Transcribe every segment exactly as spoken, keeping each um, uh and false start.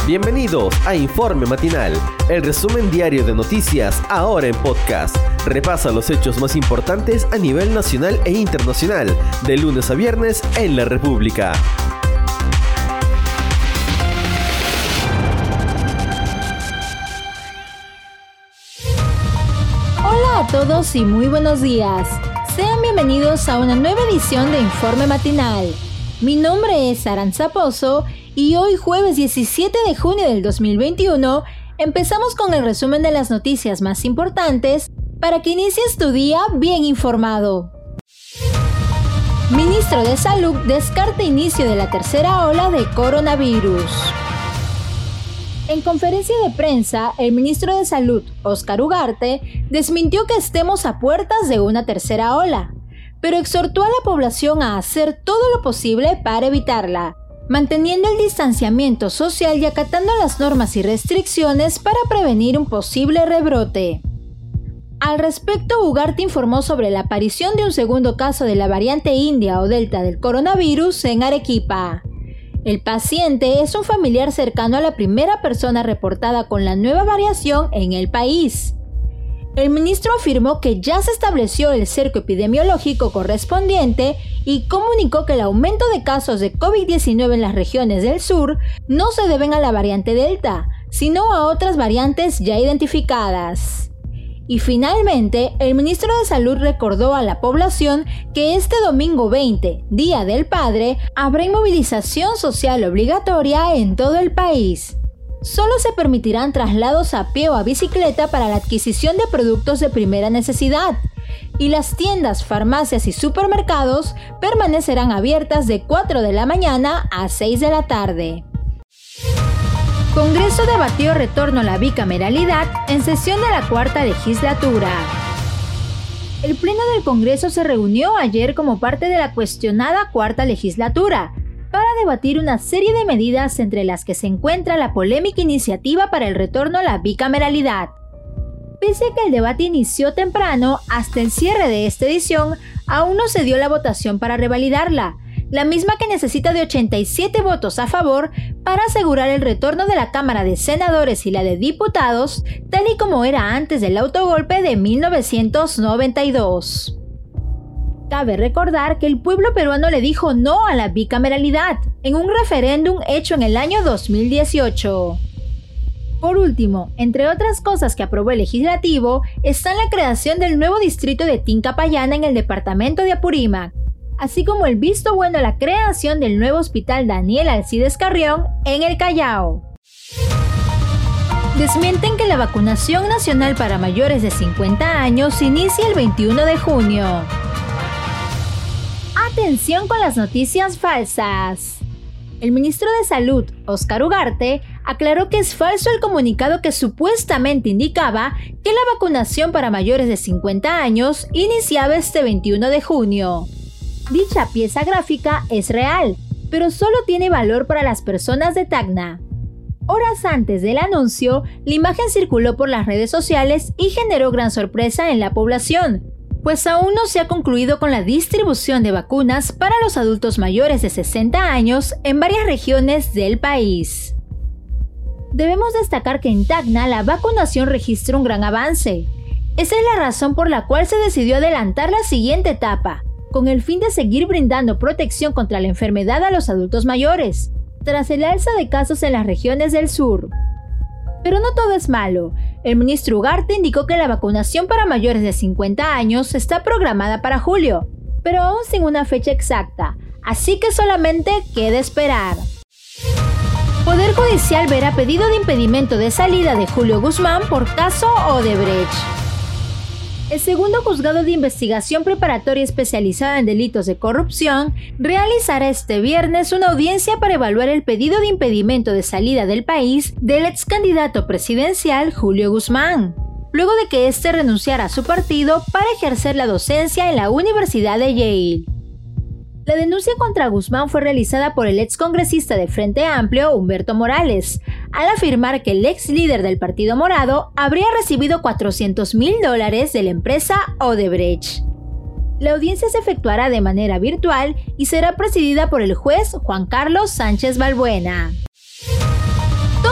Bienvenidos a Informe Matinal, el resumen diario de noticias ahora en podcast. Repasa los hechos más importantes a nivel nacional e internacional, de lunes a viernes en la República. Hola a todos y muy buenos días. Sean bienvenidos a una nueva edición de Informe Matinal. Mi nombre es Aranza Pozo y hoy jueves diecisiete de junio del dos mil veintiuno empezamos con el resumen de las noticias más importantes para que inicies tu día bien informado. Ministro de Salud descarta inicio de la tercera ola de coronavirus. En conferencia de prensa, el ministro de Salud, Óscar Ugarte, desmintió que estemos a puertas de una tercera ola, pero exhortó a la población a hacer todo lo posible para evitarla, manteniendo el distanciamiento social y acatando las normas y restricciones para prevenir un posible rebrote. Al respecto, Ugarte informó sobre la aparición de un segundo caso de la variante india o delta del coronavirus en Arequipa. El paciente es un familiar cercano a la primera persona reportada con la nueva variación en el país. El ministro afirmó que ya se estableció el cerco epidemiológico correspondiente y comunicó que el aumento de casos de COVID diecinueve en las regiones del sur no se deben a la variante Delta, sino a otras variantes ya identificadas. Y finalmente, el ministro de Salud recordó a la población que este domingo veinte, Día del Padre, habrá inmovilización social obligatoria en todo el país. Solo se permitirán traslados a pie o a bicicleta para la adquisición de productos de primera necesidad, y las tiendas, farmacias y supermercados permanecerán abiertas de cuatro de la mañana a seis de la tarde. Congreso debatió retorno a la bicameralidad en sesión de la cuarta legislatura. El Pleno del Congreso se reunió ayer como parte de la cuestionada cuarta legislatura, para debatir una serie de medidas entre las que se encuentra la polémica iniciativa para el retorno a la bicameralidad. Pese a que el debate inició temprano, hasta el cierre de esta edición, aún no se dio la votación para revalidarla, la misma que necesita de ochenta y siete votos a favor para asegurar el retorno de la Cámara de Senadores y la de Diputados, tal y como era antes del autogolpe de mil novecientos noventa y dos. Cabe recordar que el pueblo peruano le dijo no a la bicameralidad en un referéndum hecho en el año dos mil dieciocho. Por último, entre otras cosas que aprobó el legislativo, está la creación del nuevo distrito de Tincapayana en el departamento de Apurímac, así como el visto bueno a la creación del nuevo hospital Daniel Alcides Carrión en el Callao. Desmienten que la vacunación nacional para mayores de cincuenta años inicia el veintiuno de junio. Atención con las noticias falsas. El ministro de Salud, Óscar Ugarte, aclaró que es falso el comunicado que supuestamente indicaba que la vacunación para mayores de cincuenta años iniciaba este veintiuno de junio. Dicha pieza gráfica es real, pero solo tiene valor para las personas de Tacna. Horas antes del anuncio, la imagen circuló por las redes sociales y generó gran sorpresa en la población, pues aún no se ha concluido con la distribución de vacunas para los adultos mayores de sesenta años en varias regiones del país. Debemos destacar que en Tacna la vacunación registra un gran avance. Esa es la razón por la cual se decidió adelantar la siguiente etapa, con el fin de seguir brindando protección contra la enfermedad a los adultos mayores, tras el alza de casos en las regiones del sur. Pero no todo es malo. El ministro Ugarte indicó que la vacunación para mayores de cincuenta años está programada para julio, pero aún sin una fecha exacta, así que solamente queda esperar. Poder Judicial verá pedido de impedimento de salida de Julio Guzmán por caso Odebrecht. El segundo juzgado de investigación preparatoria especializada en delitos de corrupción realizará este viernes una audiencia para evaluar el pedido de impedimento de salida del país del ex candidato presidencial Julio Guzmán, luego de que éste renunciara a su partido para ejercer la docencia en la Universidad de Yale. La denuncia contra Guzmán fue realizada por el excongresista de Frente Amplio, Humberto Morales, al afirmar que el ex líder del Partido Morado habría recibido cuatrocientos mil dólares de la empresa Odebrecht. La audiencia se efectuará de manera virtual y será presidida por el juez Juan Carlos Sánchez Balbuena. Todo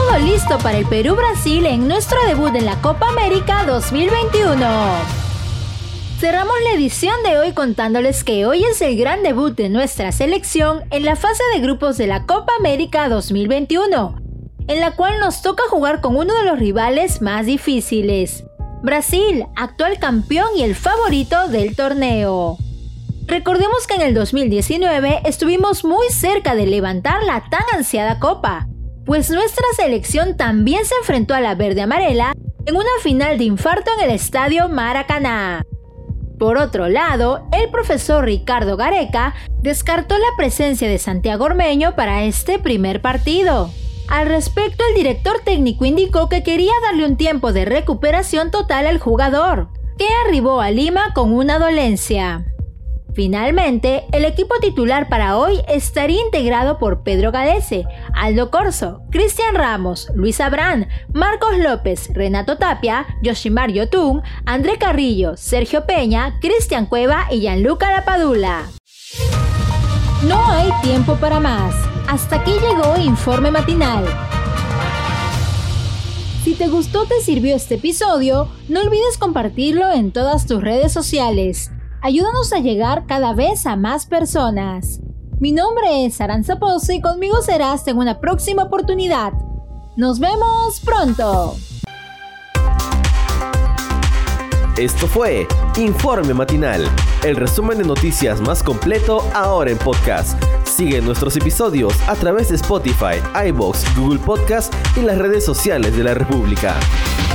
todo listo para el Perú-Brasil en nuestro debut en la Copa América dos mil veintiuno. Cerramos la edición de hoy contándoles que hoy es el gran debut de nuestra selección en la fase de grupos de la Copa América dos mil veintiuno, en la cual nos toca jugar con uno de los rivales más difíciles, Brasil, actual campeón y el favorito del torneo. Recordemos que en el dos mil diecinueve estuvimos muy cerca de levantar la tan ansiada copa, pues nuestra selección también se enfrentó a la verde amarela en una final de infarto en el estadio Maracaná. Por otro lado, el profesor Ricardo Gareca descartó la presencia de Santiago Ormeño para este primer partido. Al respecto, el director técnico indicó que quería darle un tiempo de recuperación total al jugador, que arribó a Lima con una dolencia. Finalmente, el equipo titular para hoy estaría integrado por Pedro Galese, Aldo Corzo, Cristian Ramos, Luis Abrán, Marcos López, Renato Tapia, Yoshimar Yotun, André Carrillo, Sergio Peña, Cristian Cueva y Gianluca Lapadula. No hay tiempo para más. Hasta aquí llegó Informe Matinal. Si te gustó o te sirvió este episodio, no olvides compartirlo en todas tus redes sociales. Ayúdanos a llegar cada vez a más personas. Mi nombre es Aranza Pozo y conmigo serás en una próxima oportunidad. ¡Nos vemos pronto! Esto fue Informe Matinal, el resumen de noticias más completo ahora en podcast. Sigue nuestros episodios a través de Spotify, iVoox, Google Podcast y las redes sociales de la República.